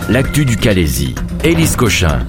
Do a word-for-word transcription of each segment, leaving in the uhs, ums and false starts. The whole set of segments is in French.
l'actu du Calaisis. Élise Cochin.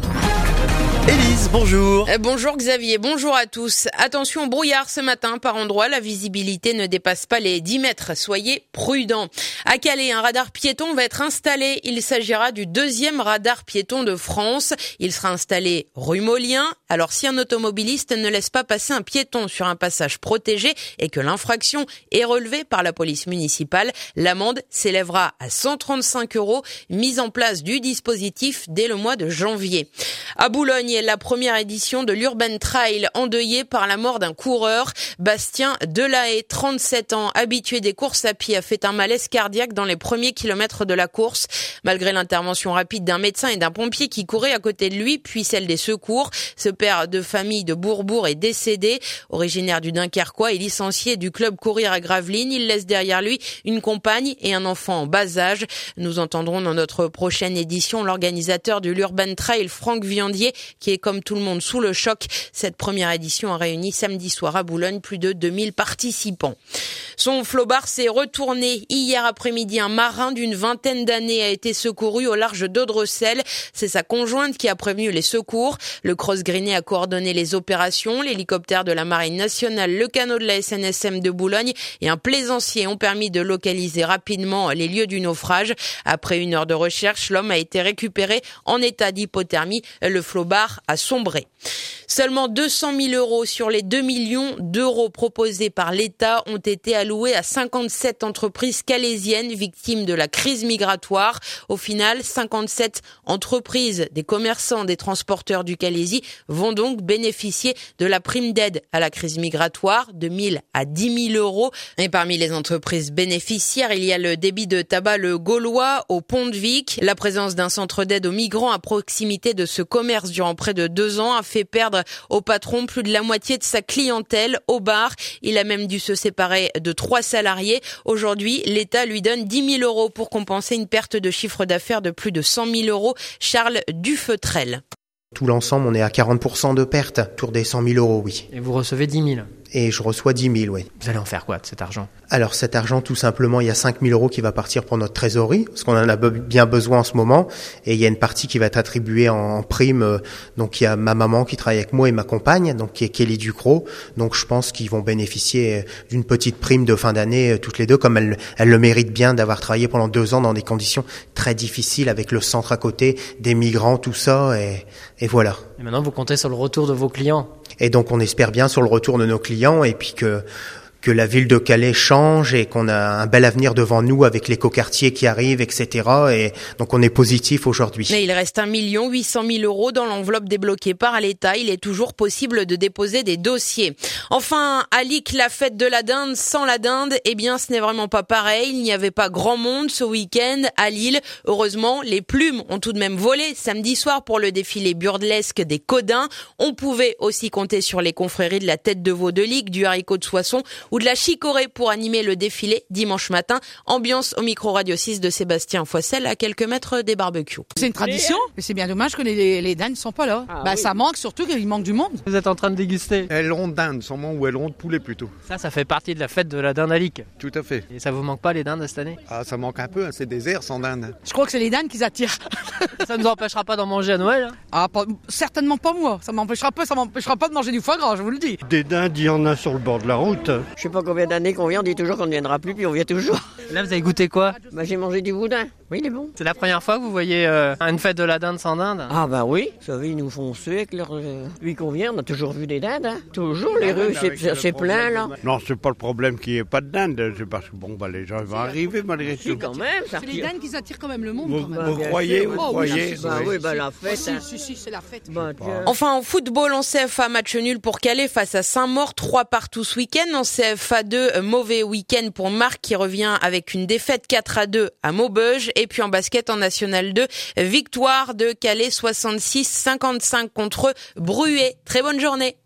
Élise, bonjour. Euh, bonjour Xavier, bonjour à tous. Attention, brouillard ce matin par endroits, la visibilité ne dépasse pas les dix mètres, soyez prudents. À Calais, un radar piéton va être installé. Il s'agira du deuxième radar piéton de France. Il sera installé rue Molien. Alors si un automobiliste ne laisse pas passer un piéton sur un passage protégé et que l'infraction est relevée par la police municipale, l'amende s'élèvera à cent trente-cinq euros. Mise en place du dispositif dès le mois de janvier. À Boulogne, la première édition de l'Urban Trail endeuillée par la mort d'un coureur. Bastien Delahaye, trente-sept ans, habitué des courses à pied, a fait un malaise cardiaque dans les premiers kilomètres de la course. Malgré l'intervention rapide d'un médecin et d'un pompier qui couraient à côté de lui, puis celle des secours, ce père de famille de Bourbourg est décédé. Originaire du Dunkerquois et licencié du club Courir à Gravelines, il laisse derrière lui une compagne et un enfant en bas âge. Nous entendrons dans notre prochaine édition l'organisateur de l'Urban Trail, Franck Viandier, qui est comme tout le monde sous le choc. Cette première édition a réuni samedi soir à Boulogne plus de deux mille participants. Son flobard s'est retourné. Hier après-midi, un marin d'une vingtaine d'années a été secouru au large d'Audrecel. C'est sa conjointe qui a prévenu les secours. Le Cross Greené a coordonné les opérations. L'hélicoptère de la Marine nationale, le canot de la S N S M de Boulogne et un plaisancier ont permis de localiser rapidement les lieux du naufrage. Après une heure de recherche, l'homme a été récupéré en état d'hypothermie. Le flobard a sombré. Seulement deux cent mille euros sur les deux millions d'euros proposés par l'État ont été alloués à cinquante-sept entreprises calaisiennes victimes de la crise migratoire. Au final, cinquante-sept entreprises, des commerçants, des transporteurs du Calaisis vont donc bénéficier de la prime d'aide à la crise migratoire de mille à dix mille euros. Et parmi les entreprises bénéficiaires, il y a le débit de tabac Le Gaulois au Pont de Vic. La présence d'un centre d'aide aux migrants à proximité de ce commerce durant près de deux ans a fait perdre au patron plus de la moitié de sa clientèle au bar. Il a même dû se séparer de trois salariés. Aujourd'hui, l'État lui donne dix mille euros pour compenser une perte de chiffre d'affaires de plus de cent mille euros. Charles Dufeutrel. Tout l'ensemble, on est à quarante pour cent de perte, autour des cent mille euros, oui. Et vous recevez dix mille? Et je reçois dix mille, oui. Vous allez en faire quoi de cet argent? Alors cet argent, tout simplement, il y a cinq mille euros qui va partir pour notre trésorerie, parce qu'on en a bien besoin en ce moment. Et il y a une partie qui va être attribuée en prime. Donc il y a ma maman qui travaille avec moi et ma compagne, donc qui est Kelly Ducrot. Donc je pense qu'ils vont bénéficier d'une petite prime de fin d'année toutes les deux, comme elles, elles le méritent bien d'avoir travaillé pendant deux ans dans des conditions très difficiles avec le centre à côté, des migrants, tout ça. Et, et voilà. Et maintenant, vous comptez sur le retour de vos clients? Et donc on espère bien sur le retour de nos clients et puis que que la ville de Calais change et qu'on a un bel avenir devant nous avec l'écoquartier qui arrive, et cetera. Et donc on est positif aujourd'hui. Mais il reste un million huit cent mille euros dans l'enveloppe débloquée par l'État. Il est toujours possible de déposer des dossiers. Enfin, à Lic, la fête de la dinde sans la dinde, eh bien ce n'est vraiment pas pareil. Il n'y avait pas grand monde ce week-end à Lille. Heureusement, les plumes ont tout de même volé samedi soir pour le défilé burlesque des Codins. On pouvait aussi compter sur les confréries de la tête de veau de Lic, du haricot de Soissons ou de la chicorée pour animer le défilé dimanche matin. Ambiance au micro Radio six de Sébastien Foissel à quelques mètres des barbecues. C'est une tradition, mais c'est bien dommage que les, les dindes ne sont pas là. Ah, bah, oui. Ça manque, surtout qu'il manque du monde. Vous êtes en train de déguster aileron de dinde, sûrement, ou aileron de poulet plutôt. Ça, ça fait partie de la fête de la dinde à Lic. Tout à fait. Et ça vous manque pas les dindes cette année? Ah, ça manque un peu, hein. C'est désert sans dinde. Je crois que c'est les dindes qui attirent. Ça ne nous empêchera pas d'en manger à Noël, hein? Ah, pas, certainement pas moi. Ça m'empêchera pas, ça m'empêchera pas de manger du foie gras, je vous le dis. Des dindes, il y en a sur le bord de la route. Je sais pas combien d'années qu'on vient, on dit toujours qu'on ne viendra plus, puis on vient toujours. Là, vous avez goûté quoi? Bah, j'ai mangé du boudin. Oui, il est bon. C'est la première fois que vous voyez euh, une fête de la dinde sans dinde? Ah bah oui, vous savez, ils nous font ceux avec leur... Euh, lui qu'on vient, on a toujours vu des dindes, hein. Toujours, les rues, c'est, c'est plein, là. Non, c'est pas le problème qu'il n'y ait pas de dinde, c'est parce que, bon, bah, les gens vont arriver malgré tout. Si, quand même, ça c'est les dindes qui attirent quand même le monde. Vous, quand même. vous bah, croyez, vous oh, croyez oui, Bah oui, bah la fête. Oh, si, si, si, c'est la fête. Bah, enfin, en football, en C F A, match nul pour Calais face à Saint-Maur, trois partout ce week-end. En C F A deux, mauvais week-end pour Marc qui revient avec une défaite quatre à deux à Maubeuge. Et puis en basket, en National deux, victoire de Calais soixante-six cinquante-cinq contre Bruay. Très bonne journée.